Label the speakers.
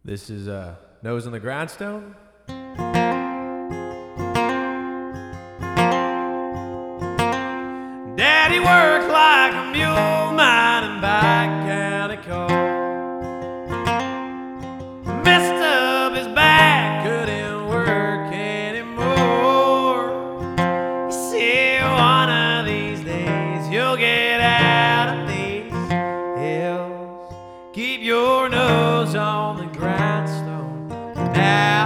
Speaker 1: This is Nose in the Grindstone. Daddy worked like a mule mining Pike County coal. Messed up his back, couldn't work anymore. He said one of these days you'll get out of these hills. Keep your nose on the grindstone. Now